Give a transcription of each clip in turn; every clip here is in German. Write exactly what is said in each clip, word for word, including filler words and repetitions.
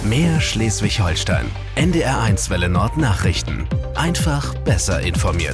Mehr Schleswig-Holstein. N D R eins Welle Nord Nachrichten. Einfach besser informiert.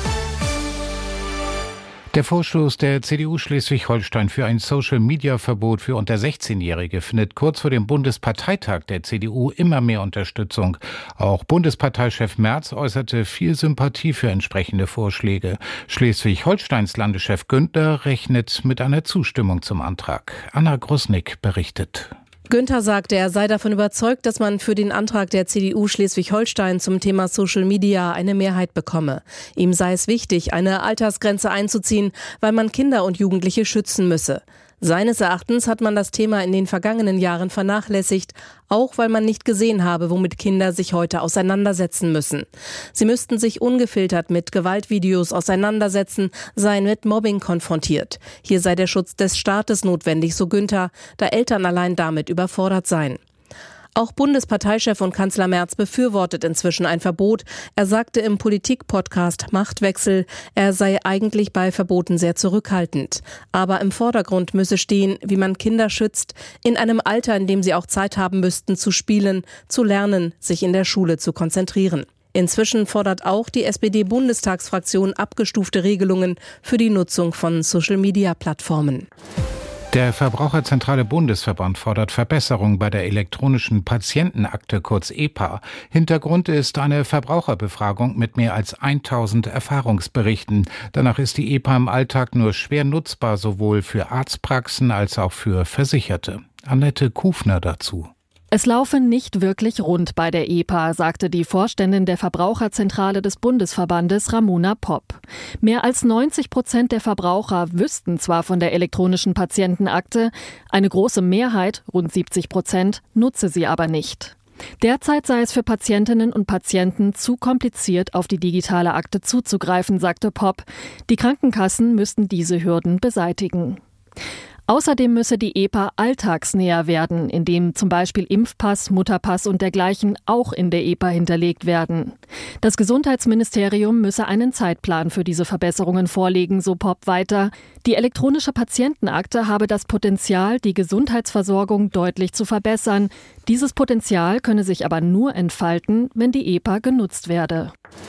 Der Vorstoß der C D U Schleswig-Holstein für ein Social-Media-Verbot für unter sechzehnjährige findet kurz vor dem Bundesparteitag der C D U immer mehr Unterstützung. Auch Bundesparteichef Merz äußerte viel Sympathie für entsprechende Vorschläge. Schleswig-Holsteins Landeschef Günther rechnet mit einer Zustimmung zum Antrag. Anna Grusnick berichtet. Günther sagte, er sei davon überzeugt, dass man für den Antrag der C D U Schleswig-Holstein zum Thema Social Media eine Mehrheit bekomme. Ihm sei es wichtig, eine Altersgrenze einzuziehen, weil man Kinder und Jugendliche schützen müsse. Seines Erachtens hat man das Thema in den vergangenen Jahren vernachlässigt, auch weil man nicht gesehen habe, womit Kinder sich heute auseinandersetzen müssen. Sie müssten sich ungefiltert mit Gewaltvideos auseinandersetzen, seien mit Mobbing konfrontiert. Hier sei der Schutz des Staates notwendig, so Günther, da Eltern allein damit überfordert seien. Auch Bundesparteichef und Kanzler Merz befürwortet inzwischen ein Verbot. Er sagte im Politik-Podcast Machtwechsel, er sei eigentlich bei Verboten sehr zurückhaltend. Aber im Vordergrund müsse stehen, wie man Kinder schützt, in einem Alter, in dem sie auch Zeit haben müssten, zu spielen, zu lernen, sich in der Schule zu konzentrieren. Inzwischen fordert auch die S P D-Bundestagsfraktion abgestufte Regelungen für die Nutzung von Social-Media-Plattformen. Der Verbraucherzentrale Bundesverband fordert Verbesserungen bei der elektronischen Patientenakte, kurz E P A. Hintergrund ist eine Verbraucherbefragung mit mehr als tausend Erfahrungsberichten. Danach ist die E P A im Alltag nur schwer nutzbar, sowohl für Arztpraxen als auch für Versicherte. Annette Kufner dazu. Es laufe nicht wirklich rund bei der E P A, sagte die Vorständin der Verbraucherzentrale des Bundesverbandes Ramona Popp. Mehr als neunzig Prozent der Verbraucher wüssten zwar von der elektronischen Patientenakte, eine große Mehrheit, rund siebzig Prozent, nutze sie aber nicht. Derzeit sei es für Patientinnen und Patienten zu kompliziert, auf die digitale Akte zuzugreifen, sagte Popp. Die Krankenkassen müssten diese Hürden beseitigen. Außerdem müsse die E P A alltagsnäher werden, indem zum Beispiel Impfpass, Mutterpass und dergleichen auch in der E P A hinterlegt werden. Das Gesundheitsministerium müsse einen Zeitplan für diese Verbesserungen vorlegen, so Popp weiter. Die elektronische Patientenakte habe das Potenzial, die Gesundheitsversorgung deutlich zu verbessern. Dieses Potenzial könne sich aber nur entfalten, wenn die E P A genutzt werde.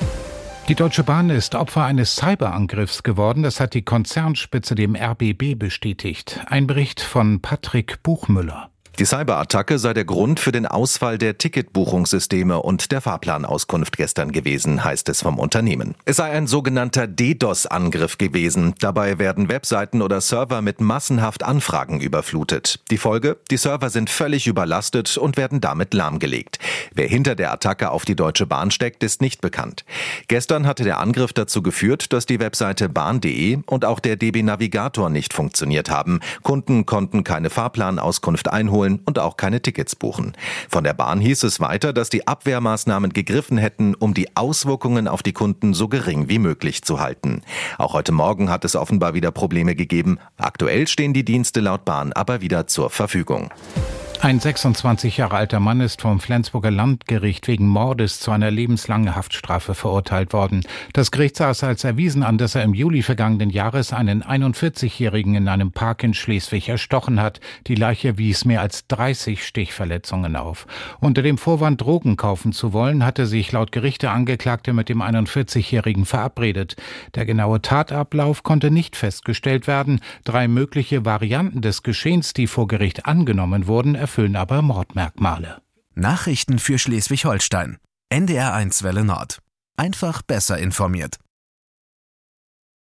Die Deutsche Bahn ist Opfer eines Cyberangriffs geworden. Das hat die Konzernspitze dem R B B bestätigt. Ein Bericht von Patrick Buchmüller. Die Cyberattacke sei der Grund für den Ausfall der Ticketbuchungssysteme und der Fahrplanauskunft gestern gewesen, heißt es vom Unternehmen. Es sei ein sogenannter DDoS-Angriff gewesen. Dabei werden Webseiten oder Server mit massenhaft Anfragen überflutet. Die Folge? Die Server sind völlig überlastet und werden damit lahmgelegt. Wer hinter der Attacke auf die Deutsche Bahn steckt, ist nicht bekannt. Gestern hatte der Angriff dazu geführt, dass die Webseite bahn punkt de und auch der D B Navigator nicht funktioniert haben. Kunden konnten keine Fahrplanauskunft einholen und auch keine Tickets buchen. Von der Bahn hieß es weiter, dass die Abwehrmaßnahmen gegriffen hätten, um die Auswirkungen auf die Kunden so gering wie möglich zu halten. Auch heute Morgen hat es offenbar wieder Probleme gegeben. Aktuell stehen die Dienste laut Bahn aber wieder zur Verfügung. Ein sechsundzwanzig Jahre alter Mann ist vom Flensburger Landgericht wegen Mordes zu einer lebenslangen Haftstrafe verurteilt worden. Das Gericht sah es als erwiesen an, dass er im Juli vergangenen Jahres einen einundvierzigjährigen in einem Park in Schleswig erstochen hat. Die Leiche wies mehr als dreißig Stichverletzungen auf. Unter dem Vorwand, Drogen kaufen zu wollen, hatte sich laut Gericht der Angeklagte mit dem einundvierzigjährigen verabredet. Der genaue Tatablauf konnte nicht festgestellt werden. Drei mögliche Varianten des Geschehens, die vor Gericht angenommen wurden, erfüllen aber Mordmerkmale. Nachrichten für Schleswig-Holstein. N D R eins Welle Nord. Einfach besser informiert.